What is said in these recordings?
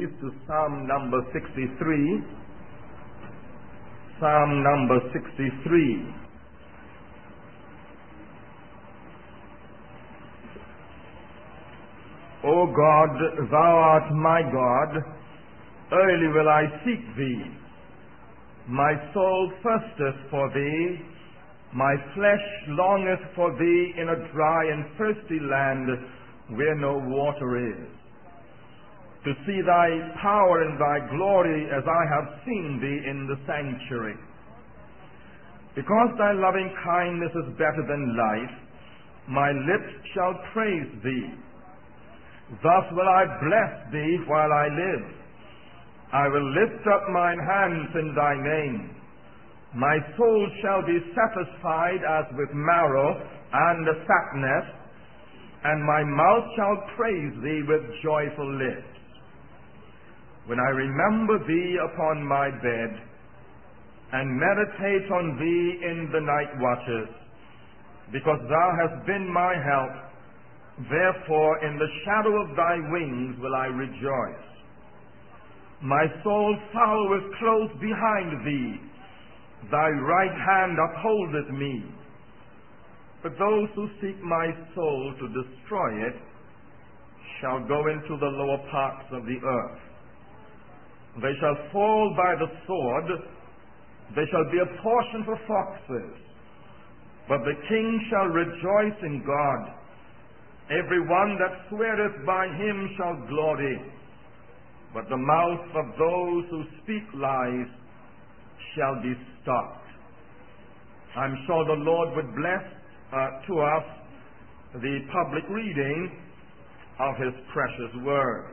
please, to Psalm number 63. Psalm number 63. O God, thou art my God, early will I seek thee. My soul thirsteth for thee, my flesh longeth for thee in a dry and thirsty land where no water is, to see thy power and thy glory as I have seen thee in the sanctuary. Because thy loving kindness is better than life, my lips shall praise thee. Thus will I bless thee while I live. I will lift up mine hands in thy name. My soul shall be satisfied as with marrow and fatness, and my mouth shall praise thee with joyful lips. When I remember thee upon my bed, and meditate on thee in the night watches, because thou hast been my help, therefore in the shadow of thy wings will I rejoice. My soul followeth close behind thee, thy right hand upholdeth me. But those who seek my soul to destroy it shall go into the lower parts of the earth. They shall fall by the sword, they shall be a portion for foxes. But the king shall rejoice in God. Every one that sweareth by him shall glory. But the mouth of those who speak lies shall be stopped. I'm sure the Lord would bless to us the public reading of his precious word.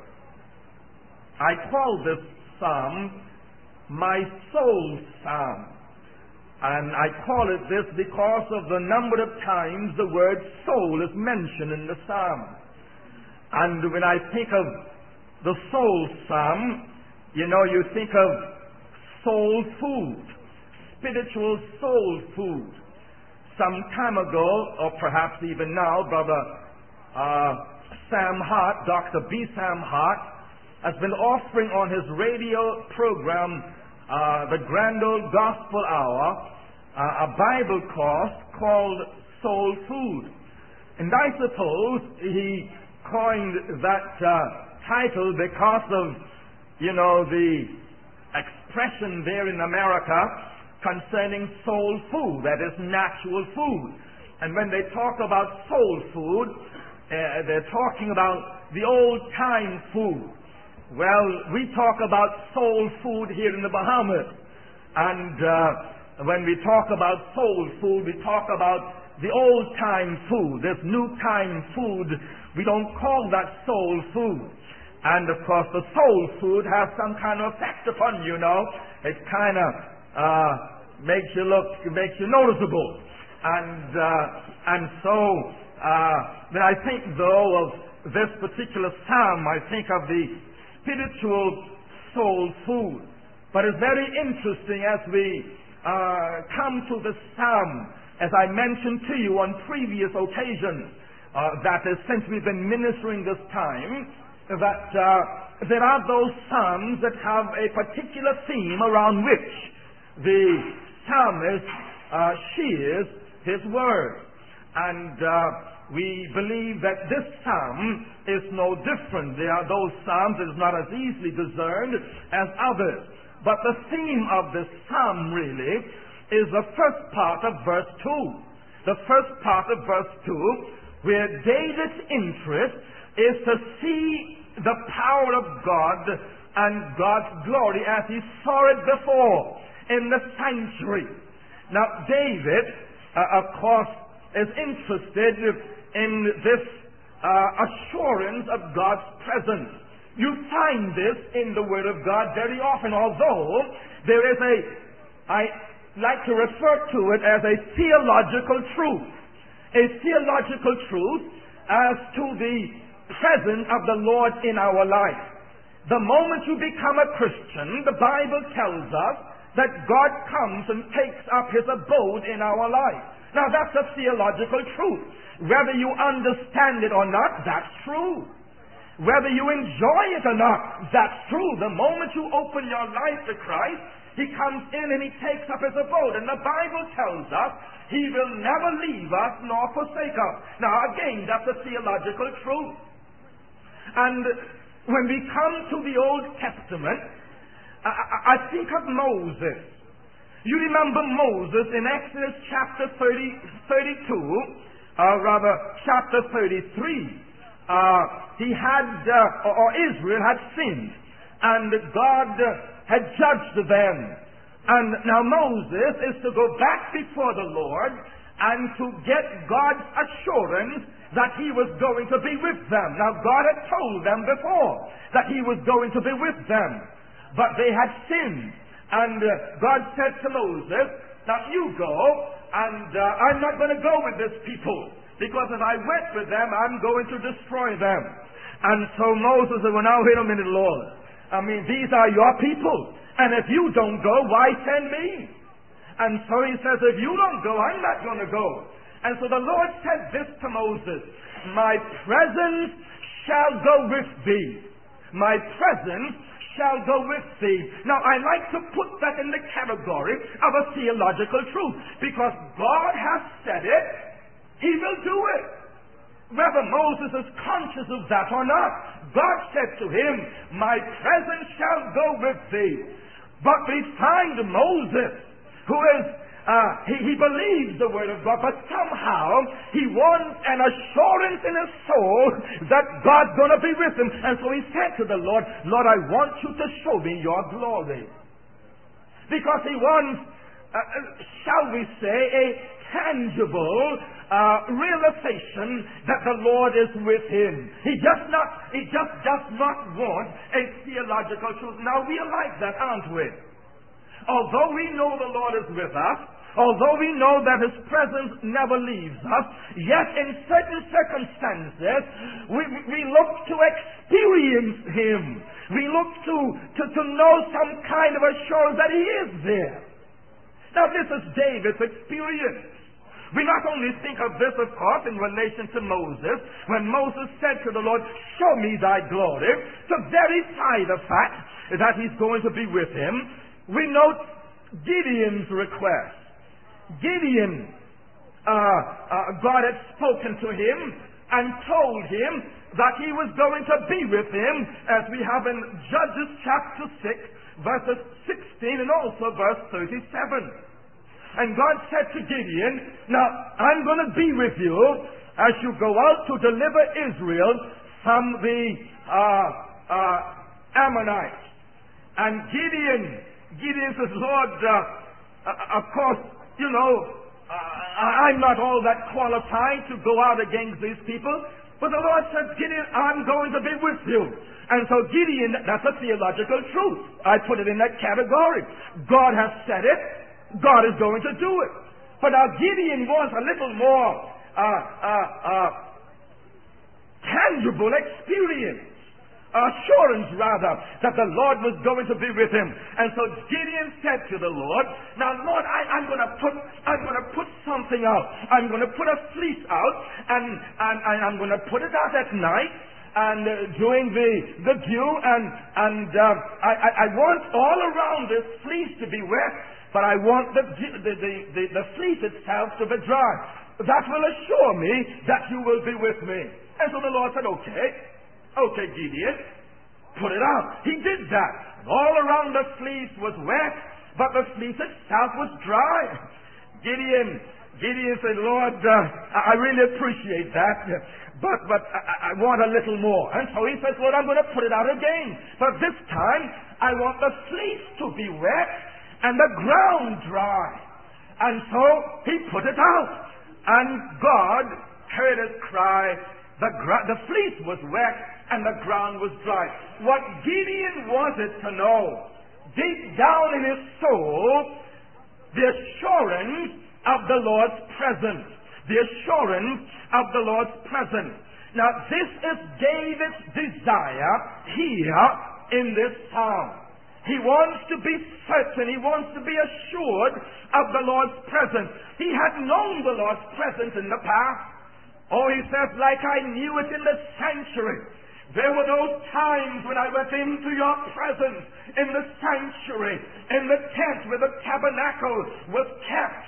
I call this psalm my soul psalm. And I call it this because of the number of times the word soul is mentioned in the psalm. And when I think of the soul psalm, you think of soul food, spiritual soul food. Some time ago, or perhaps even now, Brother Sam Hart, Dr. B. Sam Hart, has been offering on his radio program, the Grand Old Gospel Hour, a Bible course called Soul Food. And I suppose he coined that title because of, the expression there in America concerning soul food, that is natural food. And when they talk about soul food, they're talking about the old-time food. Well, we talk about soul food here in the Bahamas. And when we talk about soul food, we talk about the old-time food. This new-time food, we don't call that soul food. And of course, the soul food has some kind of effect upon you, It kind of makes you noticeable. And so, when I think, though, of this particular psalm, I think of the spiritual soul food. But it's very interesting as we come to the psalm, as I mentioned to you on previous occasions, that is, since we've been ministering this time, that there are those psalms that have a particular theme around which the psalmist shares his word. And we believe that this psalm is no different. There are those psalms that is not as easily discerned as others. But the theme of this psalm really is the first part of verse 2. The first part of verse 2, where David's interest is to see the power of God and God's glory as he saw it before in the sanctuary. Now, David, of course, is interested in this assurance of God's presence. You find this in the Word of God very often, although there is I like to refer to it as a theological truth. A theological truth as to the presence of the Lord in our life. The moment you become a Christian, the Bible tells us that God comes and takes up his abode in our life. Now that's a theological truth. Whether you understand it or not, that's true. Whether you enjoy it or not, that's true. The moment you open your life to Christ, He comes in and He takes up His abode. And the Bible tells us He will never leave us nor forsake us. Now again, that's a theological truth. And when we come to the Old Testament, I think of Moses. You remember Moses in Exodus chapter chapter 33. Israel had sinned, and God had judged them. And now Moses is to go back before the Lord and to get God's assurance that He was going to be with them. Now God had told them before that He was going to be with them, but they had sinned. And God said to Moses, now you go, and I'm not going to go with this people, because if I went with them, I'm going to destroy them. And so Moses said, well, now wait a minute, Lord. I mean, these are your people. And if you don't go, why send me? And so he says, if you don't go, I'm not going to go. And so the Lord said this to Moses, my presence shall go with thee. My presence shall go with thee. Now, I like to put that in the category of a theological truth, because God has said it, He will do it. Whether Moses is conscious of that or not, God said to him, my presence shall go with thee. But we find Moses, who is, he believes the word of God, but somehow he wants an assurance in his soul that God's going to be with him. And so he said to the Lord, Lord, I want you to show me your glory. Because he wants, shall we say, a tangible realization that the Lord is with him. He just does not want a theological truth. Now we are like that, aren't we? Although we know the Lord is with us, although we know that His presence never leaves us, yet in certain circumstances we look to experience Him. We look to know some kind of assurance that He is there. Now this is David's experience. We not only think of this, of course, in relation to Moses, when Moses said to the Lord, show me thy glory, to verify the fact that He's going to be with him. We note Gideon's request. Gideon, God had spoken to him and told him that He was going to be with him, as we have in Judges chapter 6, verses 16 and also verse 37. And God said to Gideon, now I'm going to be with you as you go out to deliver Israel from the Ammonites. And Gideon says, Lord, of course, you know, I'm not all that qualified to go out against these people. But the Lord said, Gideon, I'm going to be with you. And so Gideon, that's a theological truth. I put it in that category. God has said it. God is going to do it. But now Gideon wants a little more tangible experience, assurance rather, that the Lord was going to be with him. And so Gideon said to the Lord, now Lord, I'm going to put something out. I'm going to put a fleece out, and I'm going to put it out at night, and during the dew, and I want all around this fleece to be wet, but I want the fleece itself to be dry. That will assure me that you will be with me. And so the Lord said, okay, Gideon, put it out. He did that. All around the fleece was wet, but the fleece itself was dry. Gideon said, Lord, I really appreciate that, but I want a little more. And so he says, Lord, I'm going to put it out again. But this time, I want the fleece to be wet and the ground dry. And so he put it out. And God heard his cry. The fleece was wet and the ground was dry. What Gideon wanted to know, deep down in his soul, the assurance of the Lord's presence. The assurance of the Lord's presence. Now this is David's desire here in this psalm. He wants to be certain, he wants to be assured of the Lord's presence. He had known the Lord's presence in the past. Oh, he says, like I knew it in the sanctuary. There were those times when I went into your presence in the sanctuary, in the tent where the tabernacle was kept,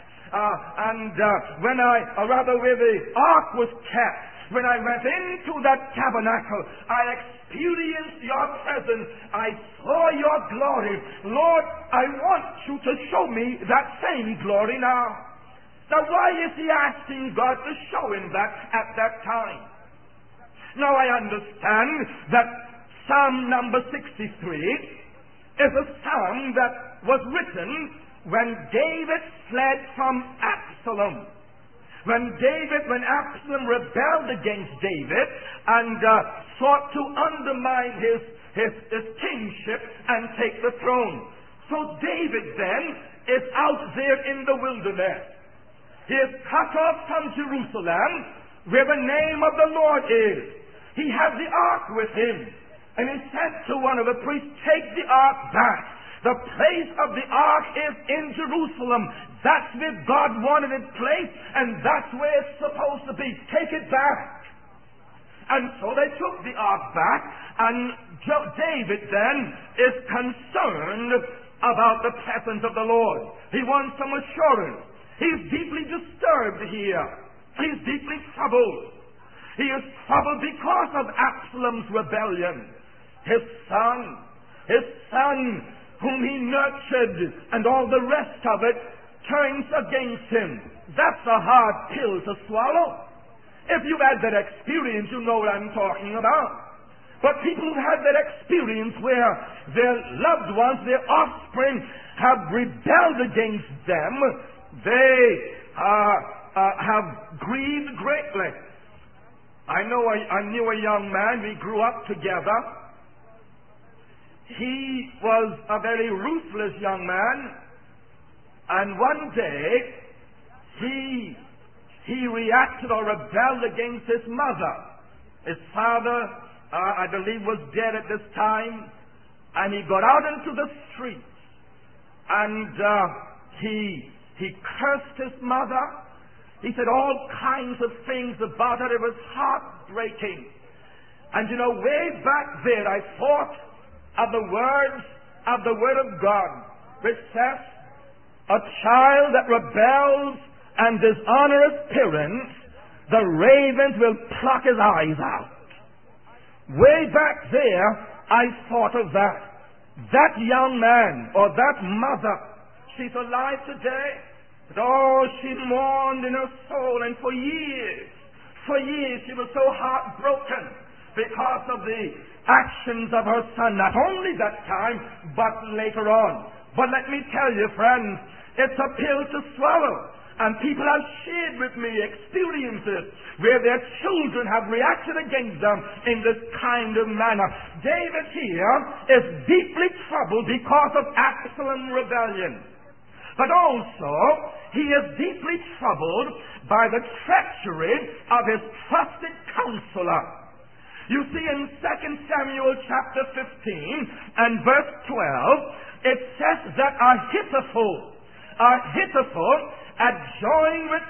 where the ark was kept, when I went into that tabernacle, I experienced your presence. I saw your glory. Lord, I want you to show me that same glory now. Now, why is he asking God to show him that at that time? Now, I understand that Psalm number 63 is a psalm that was written when David fled from Absalom. When Absalom rebelled against David and sought to undermine his kingship and take the throne. So David then is out there in the wilderness. He is cut off from Jerusalem, where the name of the Lord is. He has the ark with him. And he said to one of the priests, take the ark back. The place of the ark is in Jerusalem. That's where God wanted it placed, and that's where it's supposed to be. Take it back. And so they took the ark back, and David then is concerned about the presence of the Lord. He wants some assurance. He's deeply disturbed here. He's deeply troubled. He is troubled because of Absalom's rebellion. His son, whom he nurtured, and all the rest of it, turns against him. That's a hard pill to swallow. If you've had that experience, you know what I'm talking about. But people who've had that experience where their loved ones, their offspring, have rebelled against them, they have grieved greatly. I knew a young man. We grew up together. He was a very ruthless young man, and one day he reacted or rebelled against his mother. His father, I believe, was dead at this time, and he got out into the streets, and he cursed his mother. He said all kinds of things about her. It was heartbreaking. And you know, way back there, I thought of the words of the Word of God, which says, a child that rebels and dishonors parents, the ravens will pluck his eyes out. Way back there, I thought of that. That young man, or that mother, she's alive today. But she mourned in her soul, and for years she was so heartbroken because of the actions of her son, not only that time, but later on. But let me tell you, friends, it's a pill to swallow. And people have shared with me experiences where their children have reacted against them in this kind of manner. David here is deeply troubled because of Absalom rebellion. But also, he is deeply troubled by the treachery of his trusted counselor. You see, in 2 Samuel chapter 15 and verse 12, it says that Ahithophel had joined with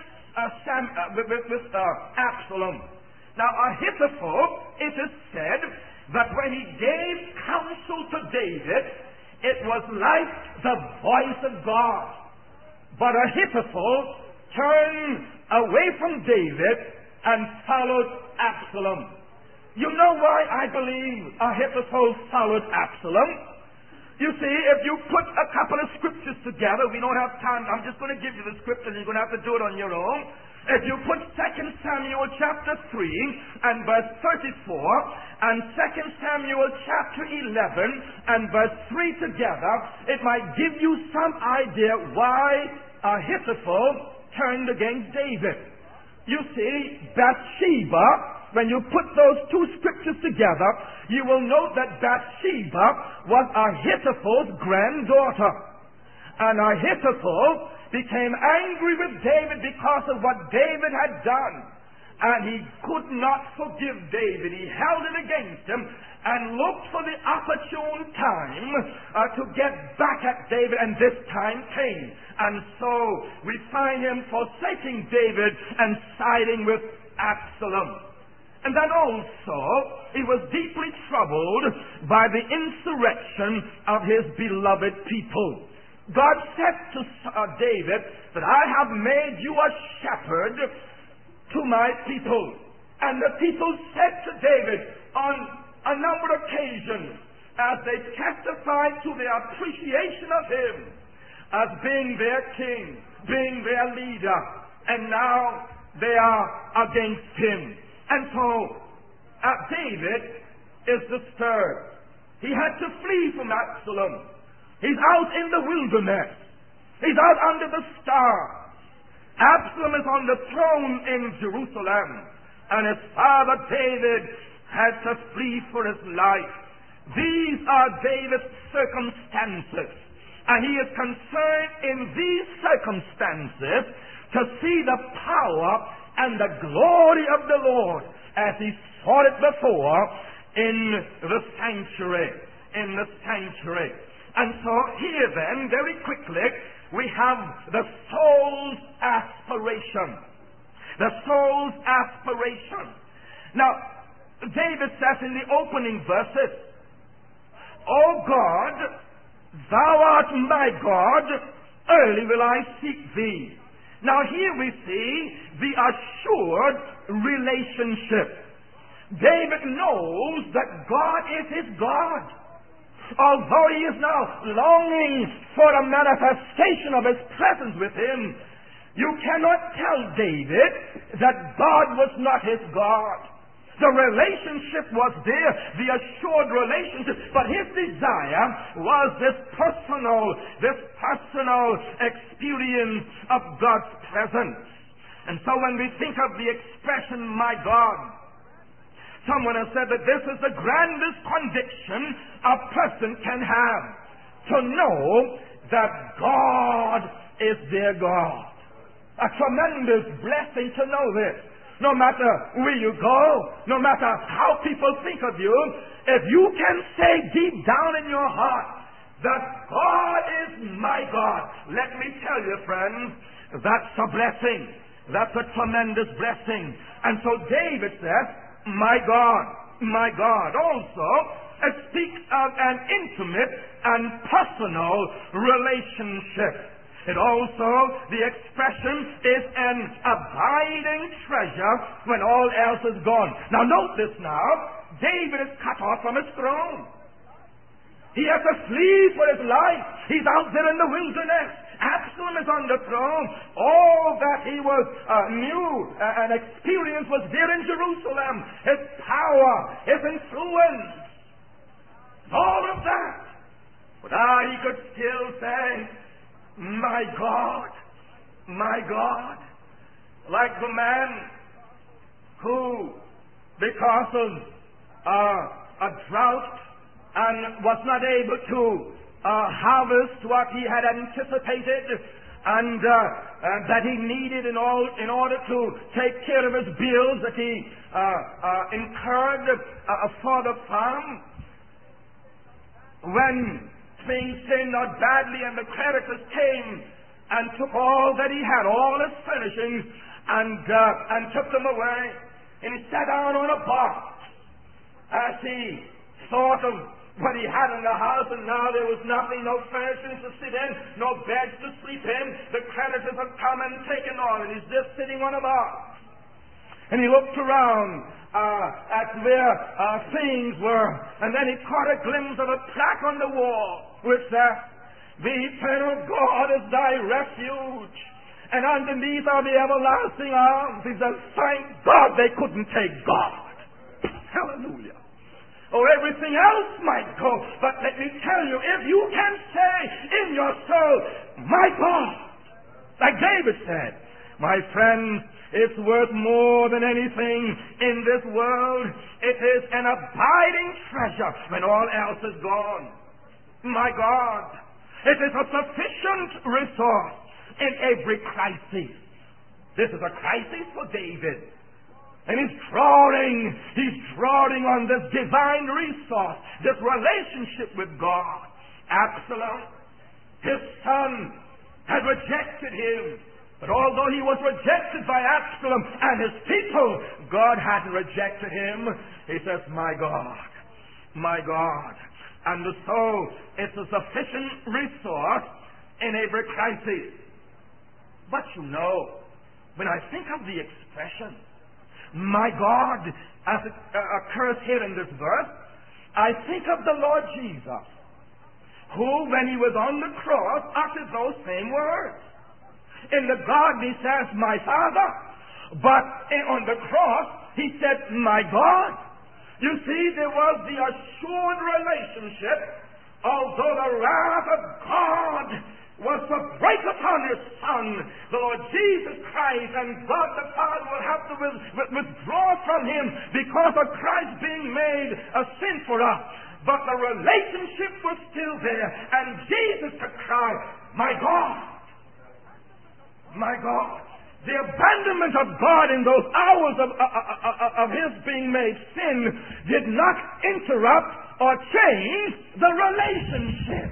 Absalom. Now, Ahithophel, it is said that when he gave counsel to David, it was like the voice of God. But Ahithophel turned away from David and followed Absalom. You know why I believe Ahithophel followed Absalom? You see, if you put a couple of scriptures together, we don't have time. I'm just going to give you the scriptures. You're going to have to do it on your own. If you put 2 Samuel chapter 3 and verse 34 and 2 Samuel chapter 11 and verse 3 together, it might give you some idea why Ahithophel turned against David. You see, Bathsheba, when you put those two scriptures together, you will note that Bathsheba was Ahithophel's granddaughter. And Ahithophel became angry with David because of what David had done. And he could not forgive David. He held it against him and looked for the opportune time to get back at David, and this time came. And so we find him forsaking David and siding with Absalom. And then also, he was deeply troubled by the insurrection of his beloved people. God said to David that I have made you a shepherd to my people. And the people said to David on a number of occasions, as they testified to their appreciation of him as being their king, being their leader, and now they are against him. And so David is disturbed. He had to flee from Absalom. He's out in the wilderness. He's out under the stars. Absalom is on the throne in Jerusalem, and his father David had to flee for his life. These are David's circumstances, and he is concerned in these circumstances to see the power and the glory of the Lord as he saw it before in the sanctuary. And so here then, very quickly, we have the soul's aspiration. The soul's aspiration. Now, David says in the opening verses, O God, thou art my God, early will I seek thee. Now here we see the assured relationship. David knows that God is his God. Although he is now longing for a manifestation of his presence with him, you cannot tell David that God was not his God. The relationship was there, the assured relationship, but his desire was this personal experience of God's presence. And so when we think of the expression, my God, someone has said that this is the grandest conviction a person can have, to know that God is their God. A tremendous blessing to know this. No matter where you go, no matter how people think of you, if you can say deep down in your heart that God is my God, let me tell you, friends, that's a blessing. That's a tremendous blessing. And so David says, my God, my God. Also, it speaks of an intimate and personal relationship. It also, the expression is an abiding treasure when all else is gone. Now note this now. David is cut off from his throne. He has to flee for his life. He's out there in the wilderness. Absalom is on the throne. All that he was knew and experienced was there in Jerusalem. His power, his influence, all of that. But he could still say, my God, like the man who, because of a drought and was not able to harvest what he had anticipated and that he needed in order to take care of his bills that he incurred for the farm, when things turned out badly and the creditors came and took all that he had, all his furnishings, and took them away. And he sat down on a box as he thought of what he had in the house, and now there was nothing, no furnishings to sit in, no beds to sleep in. The creditors had come and taken all, and he's just sitting on a box. And he looked around at where things were, and then he caught a glimpse of a plaque on the wall which said, the eternal God is thy refuge, and underneath are the everlasting arms. He says, thank God they couldn't take God. Hallelujah. Oh, everything else might go, but let me tell you, if you can say in your soul, my God, like David said, my friends, it's worth more than anything in this world. It is an abiding treasure when all else is gone. My God, it is a sufficient resource in every crisis. This is a crisis for David. And he's drawing on this divine resource, this relationship with God. Absalom, his son, had rejected him. But although he was rejected by Absalom and his people, God hadn't rejected him. He says, my God, my God. And so it's a sufficient resource in every crisis. But you know, when I think of the expression, my God, as it occurs here in this verse, I think of the Lord Jesus, who, when he was on the cross, uttered those same words. In the garden he says, my Father. But on the cross he said, my God. You see, there was the assured relationship, although the wrath of God was to break upon his Son, the Lord Jesus Christ, and God the Father will have to withdraw from him because of Christ being made a sin for us. But the relationship was still there, and Jesus could cry, my God. My God, the abandonment of God in those hours of his being made sin did not interrupt or change the relationship.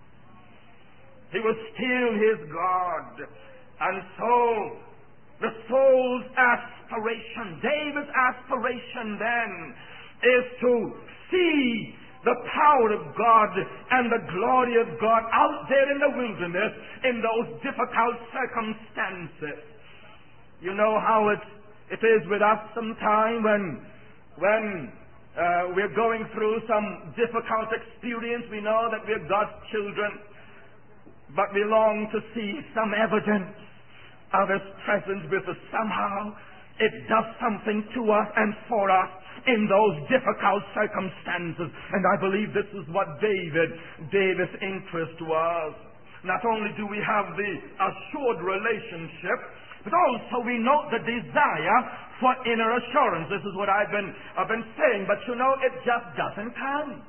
He was still his God. And so the soul's aspiration, David's aspiration then, is to see the power of God and the glory of God out there in the wilderness in those difficult circumstances. You know how it is with us sometime when we're going through some difficult experience. We know that we're God's children, but we long to see some evidence of his presence with us. Somehow it does something to us and for us in those difficult circumstances. And I believe this is what David's interest was. Not only do we have the assured relationship, but also we note the desire for inner assurance. This is what I've been saying, but you know, it just doesn't come.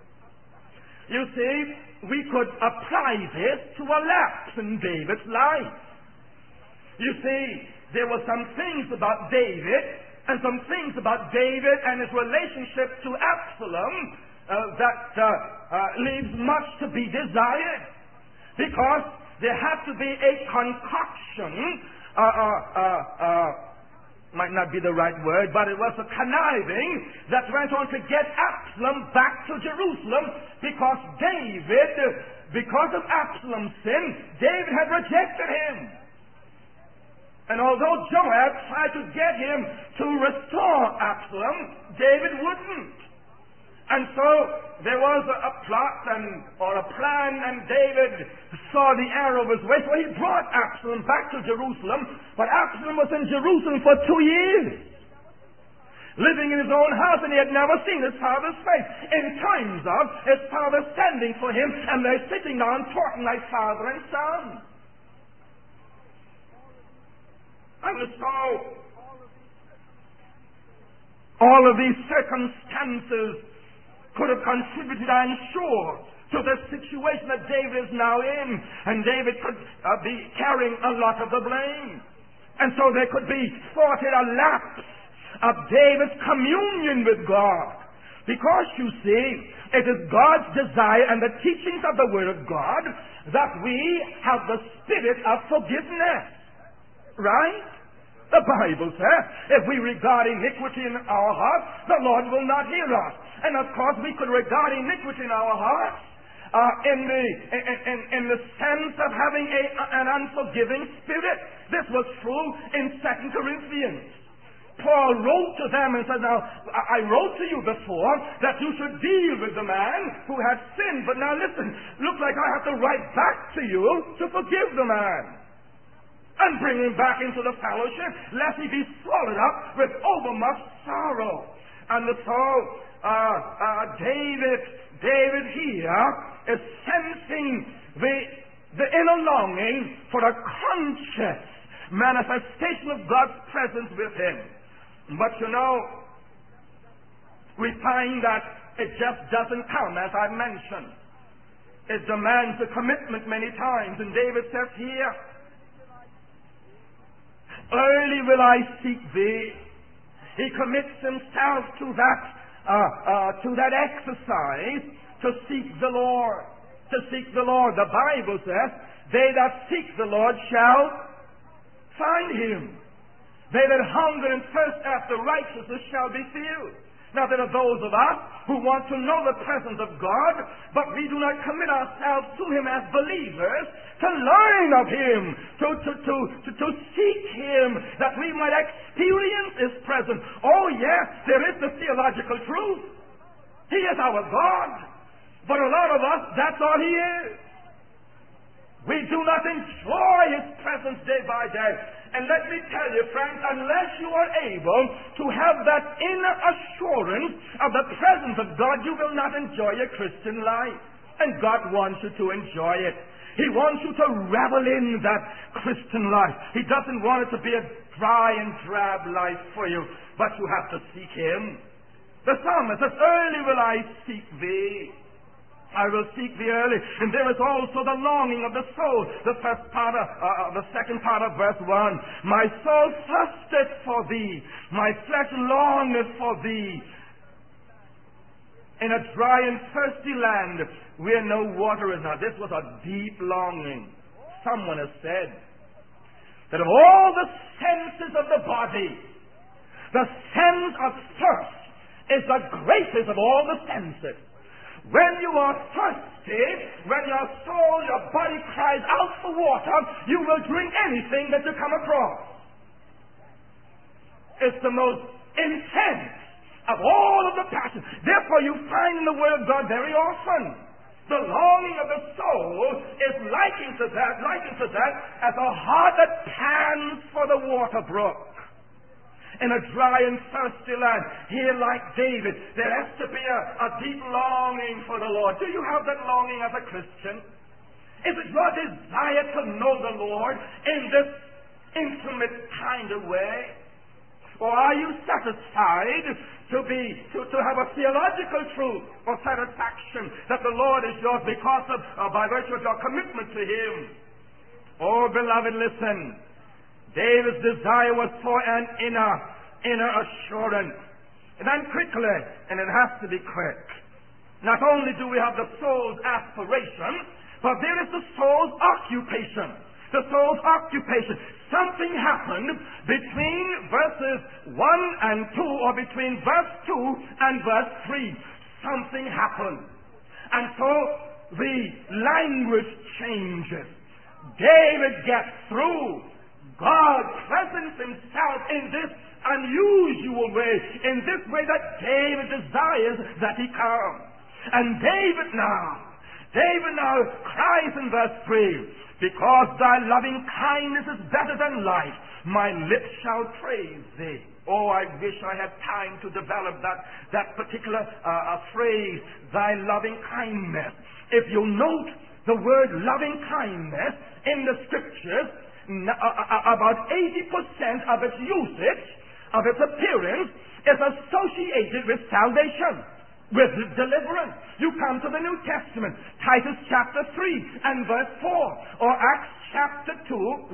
You see, we could apply this to a lapse in David's life. You see, there were some things about David and some things about David and his relationship to Absalom that leaves much to be desired, because there had to be a concoction, might not be the right word, but it was a conniving that went on to get Absalom back to Jerusalem, because because of Absalom's sin, David had rejected him. And although Joab tried to get him to restore Absalom, David wouldn't. And so there was a plot or a plan, and David saw the error of his way, so he brought Absalom back to Jerusalem. But Absalom was in Jerusalem for 2 years, living in his own house, and he had never seen his father's face. In times of his father standing for him, and they're sitting down talking like father and son. And so, all of these circumstances could have contributed, I'm sure, to the situation that David is now in. And David could be carrying a lot of the blame. And so there could be thought it a lapse of David's communion with God. Because, you see, it is God's desire and the teachings of the Word of God that we have the spirit of forgiveness. Right? The Bible says, if we regard iniquity in our hearts, the Lord will not hear us. And of course, we could regard iniquity in our hearts in the sense of having an unforgiving spirit. This was true in 2 Corinthians. Paul wrote to them and said, now, I wrote to you before that you should deal with the man who has sinned. But now listen, looks like I have to write back to you to forgive the man and bring him back into the fellowship, lest he be swallowed up with overmuch sorrow. And so David here is sensing the inner longing for a conscious manifestation of God's presence with him. But you know, we find that it just doesn't come, as I mentioned. It demands a commitment many times. And David says here, early will I seek thee. He commits himself to that exercise, to seek the Lord. To seek the Lord. The Bible says, they that seek the Lord shall find him. They that hunger and thirst after righteousness shall be filled. Now there are those of us who want to know the presence of God, but we do not commit ourselves to him as believers, to learn of him, to seek him, that we might experience his presence. Oh yes, there is the theological truth. He is our God. But a lot of us, that's all he is. We do not enjoy his presence day by day. And let me tell you, friends, unless you are able to have that inner assurance of the presence of God, you will not enjoy your Christian life. And God wants you to enjoy it. He wants you to revel in that Christian life. He doesn't want it to be a dry and drab life for you, but you have to seek him. The psalmist says, early will I seek thee. I will seek thee early. And there is also the longing of the soul. The second part of verse 1. My soul thirsteth for thee. My flesh longeth for thee. In a dry and thirsty land where no water is. Now this was a deep longing. Someone has said that of all the senses of the body, the sense of thirst is the greatest of all the senses. When you are thirsty, when your soul, your body cries out for water, you will drink anything that you come across. It's the most intense of all of the passions. Therefore, you find in the Word of God very often the longing of the soul is likened to that as a heart that pants for the water brook. In a dry and thirsty land, here like David, there has to be a deep longing for the Lord. Do you have that longing as a Christian? Is it your desire to know the Lord in this intimate kind of way? Or are you satisfied to have a theological truth or satisfaction that the Lord is yours because of by virtue of your commitment to him? Oh, beloved, listen. David's desire was for an inner assurance. And then quickly, and it has to be quick. Not only do we have the soul's aspiration, but there is the soul's occupation. The soul's occupation. Something happened between verses 1 and 2, or between verse 2 and verse 3. Something happened. And so the language changes. David gets through. God presents himself in this unusual way, in this way that David desires that he come. And David now cries in verse 3, because thy loving kindness is better than life, my lips shall praise thee. Oh, I wish I had time to develop that particular phrase, thy loving kindness. If you note the word loving kindness in the scriptures, about 80% of its usage, of its appearance, is associated with salvation, with deliverance. You come to the New Testament, Titus chapter 3 and verse 4, or Acts chapter 2,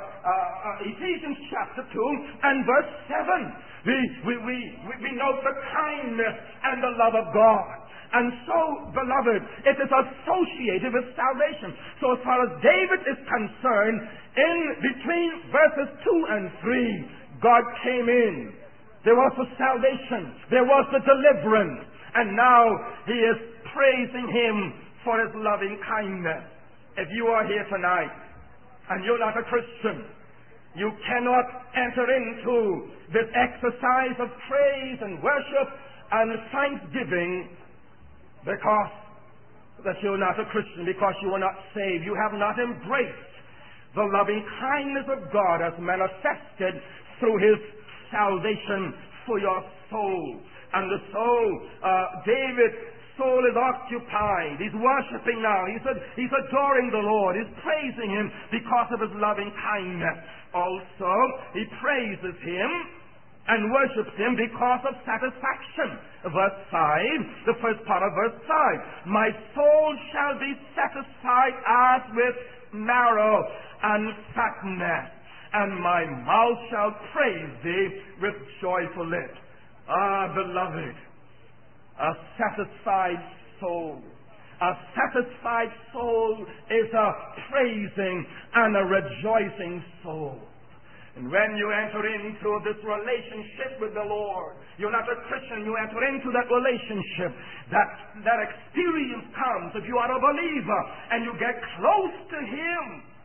Ephesians chapter 2 and verse 7. We note the kindness and the love of God. And so, beloved, it is associated with salvation. So as far as David is concerned, in between verses 2 and 3, God came in. There was the salvation. There was the deliverance. And now he is praising him for his loving kindness. If you are here tonight and you're not a Christian, you cannot enter into this exercise of praise and worship and thanksgiving because that you're not a Christian, because you are not saved. You have not embraced the loving kindness of God as manifested through his salvation for your soul. And the soul, David's soul is occupied. He's worshiping now. He's adoring the Lord. He's praising him because of his loving kindness. Also, he praises him and worships him because of satisfaction. Verse 5, the first part of verse 5. My soul shall be satisfied as with marrow and fatness, and my mouth shall praise thee with joyful lips. Ah, beloved, a satisfied soul. A satisfied soul is a praising and a rejoicing soul. And when you enter into this relationship with the Lord, you're not a Christian, you enter into that relationship. That experience comes if you are a believer and you get close to Him.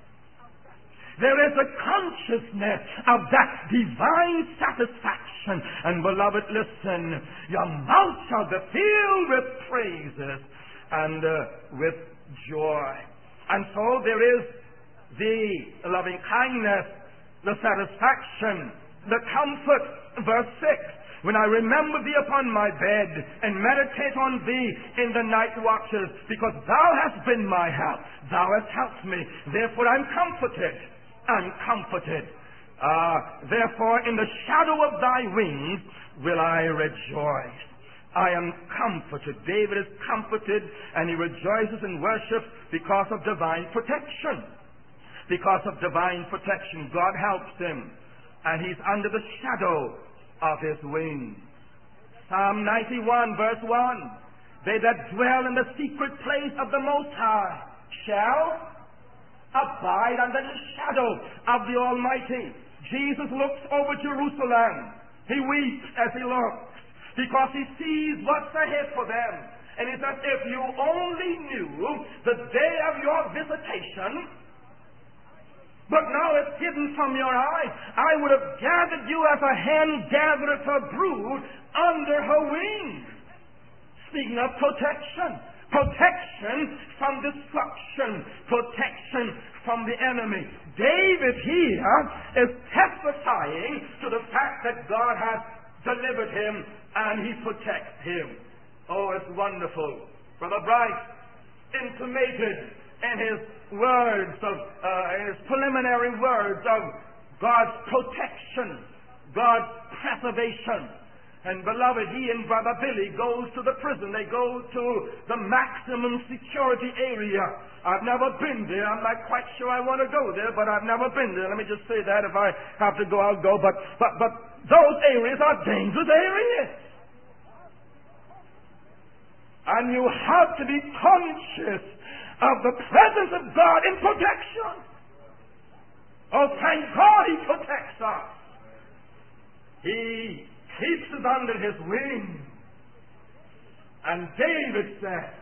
There is a consciousness of that divine satisfaction. And beloved, listen, your mouth shall be filled with praises and with joy. And so there is the loving kindness, the satisfaction, the comfort. Verse 6, when I remember thee upon my bed and meditate on thee in the night watches, because thou hast been my help, thou hast helped me, therefore I'm comforted. I'm comforted. Therefore in the shadow of thy wings will I rejoice. I am comforted. David is comforted and he rejoices and worships because of divine protection. Because of divine protection, God helps him, and he's under the shadow of His wings. Psalm 91 verse 1, they that dwell in the secret place of the Most High shall abide under the shadow of the Almighty. Jesus looks over Jerusalem. He weeps as he looks, because he sees what's ahead for them. And it's as if you only knew the day of your visitation, but now it's hidden from your eyes. I would have gathered you as a hen gathereth her brood under her wings. Speaking of protection. Protection from destruction. Protection from the enemy. David here is testifying to the fact that God has delivered him and He protects him. Oh, it's wonderful. Brother Bryce intimated in his words of his preliminary words of God's protection, God's preservation. And beloved, he and Brother Billy goes to the prison. They go to the maximum security area. I've never been there. I'm not quite sure I want to go there, but I've never been there. Let me just say that. If I have to go, I'll go. But those areas are dangerous areas. And you have to be conscious of the presence of God in protection. Oh, thank God He protects us. He keeps us under His wing. And David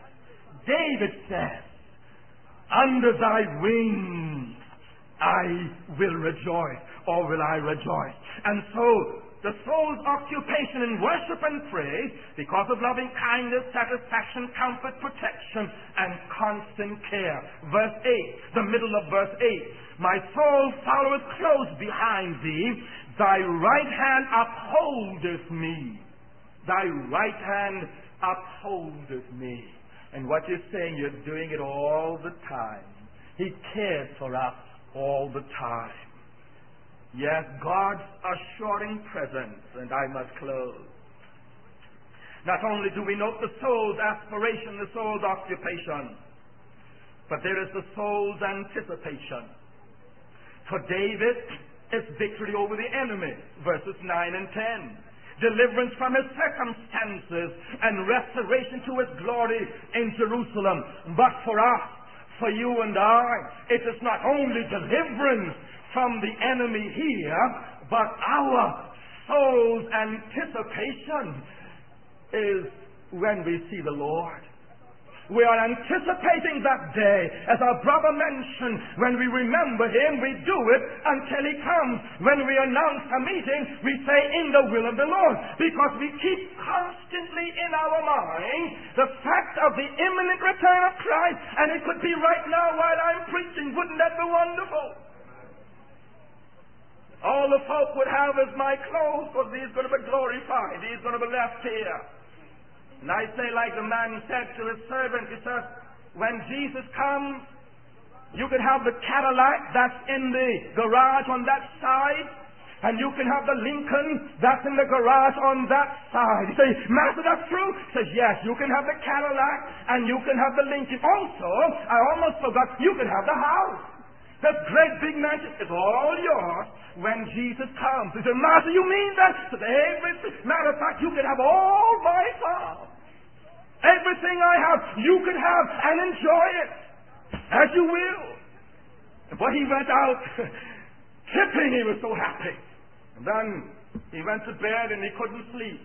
says, under thy wings I will rejoice, or will I rejoice. And so the soul's occupation in worship and praise, because of loving kindness, satisfaction, comfort, protection, and constant care. Verse 8, the middle of verse 8. My soul followeth close behind thee, thy right hand upholdeth me. Thy right hand upholdeth me. And what you're saying, you're doing it all the time. He cares for us all the time. Yes, God's assuring presence, and I must close. Not only do we note the soul's aspiration, the soul's occupation, but there is the soul's anticipation. For David, it's victory over the enemy, verses 9 and 10. Deliverance from his circumstances and restoration to His glory in Jerusalem. But for us, for you and I, it is not only deliverance from the enemy here, but our soul's anticipation is when we see the Lord. We are anticipating that day. As our brother mentioned, when we remember Him, we do it until He comes. When we announce a meeting, we say, in the will of the Lord. Because we keep constantly in our mind the fact of the imminent return of Christ. And it could be right now while I'm preaching. Wouldn't that be wonderful? All the folk would have is my clothes, because He's going to be glorified. He's going to be left here. And I say, like the man said to his servant, he says, when Jesus comes, you can have the Cadillac that's in the garage on that side, and you can have the Lincoln that's in the garage on that side. You say, Master, that's true? He says, yes, you can have the Cadillac, and you can have the Lincoln. Also, I almost forgot, you can have the house. That great big mansion is all yours when Jesus comes. He said, Master, you mean that? He said, everything. Matter of fact, you can have all my farm. Everything I have, you can have and enjoy it as you will. But he went out skipping. He was so happy. And then he went to bed and he couldn't sleep.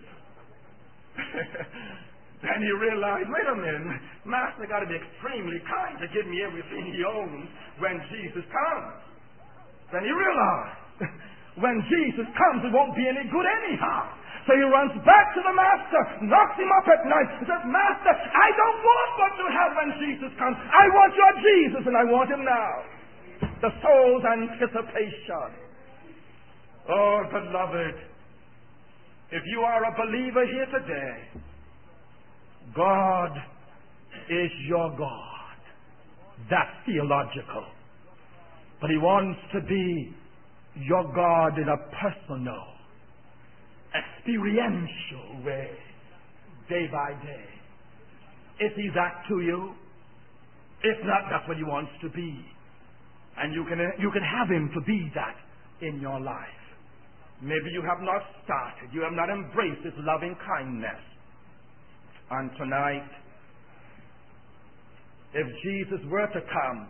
Then he realized, wait a minute, Master got to be extremely kind to give me everything he owns when Jesus comes. Then he realized, when Jesus comes, it won't be any good anyhow. So he runs back to the Master, knocks him up at night, and says, Master, I don't want what you have when Jesus comes. I want your Jesus, and I want him now. The soul's anticipation. Oh, beloved, if you are a believer here today, God is your God. That's theological. But he wants to be your God in a personal, experiential way, day by day. If he's that to you, if not, that's what he wants to be. And you can have him to be that in your life. Maybe you have not started, you have not embraced his loving kindness. And tonight, if Jesus were to come,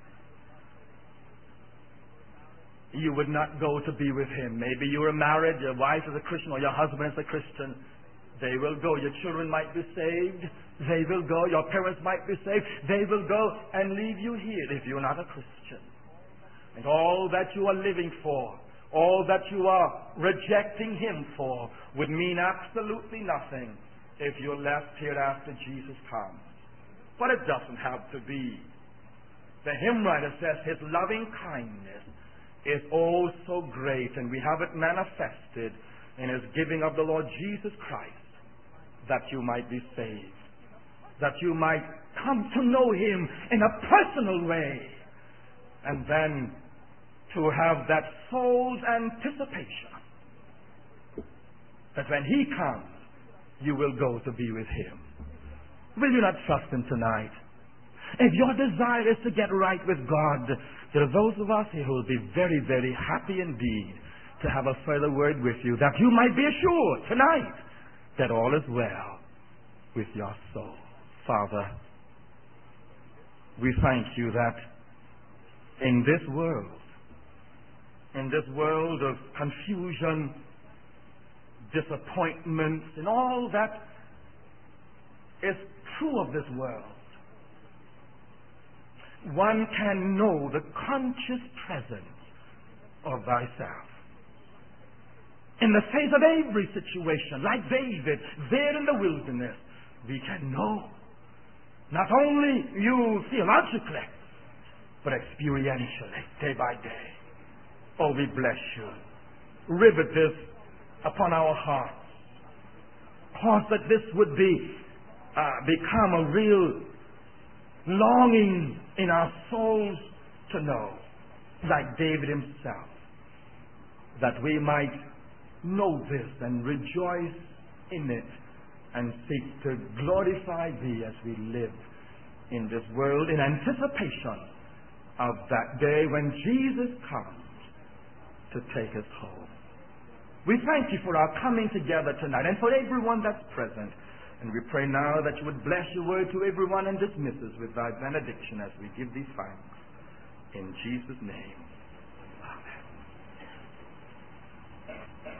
you would not go to be with him. Maybe you are married, your wife is a Christian, or your husband is a Christian. They will go. Your children might be saved. They will go. Your parents might be saved. They will go and leave you here if you're not a Christian. And all that you are living for, all that you are rejecting him for, would mean absolutely nothing if you're left here after Jesus comes. But it doesn't have to be. The hymn writer says his loving kindness is oh so great, and we have it manifested in his giving of the Lord Jesus Christ, that you might be saved, that you might come to know him in a personal way, and then to have that soul's anticipation that when he comes, you will go to be with him. Will you not trust him tonight? If your desire is to get right with God, there are those of us here who will be very, very happy indeed to have a further word with you, that you might be assured tonight that all is well with your soul. Father, we thank you that in this world of confusion, disappointments, and all that is true of this world, one can know the conscious presence of thyself. In the face of every situation, like David, there in the wilderness, we can know not only you theologically, but experientially, day by day. Oh, we bless you. Rivet this upon our hearts. Cause that this would become a real longing in our souls to know, like David himself, that we might know this and rejoice in it and seek to glorify thee as we live in this world in anticipation of that day when Jesus comes to take us home. We thank you for our coming together tonight and for everyone that's present. And we pray now that you would bless your word to everyone and dismiss us with thy benediction as we give thee thanks. In Jesus' name.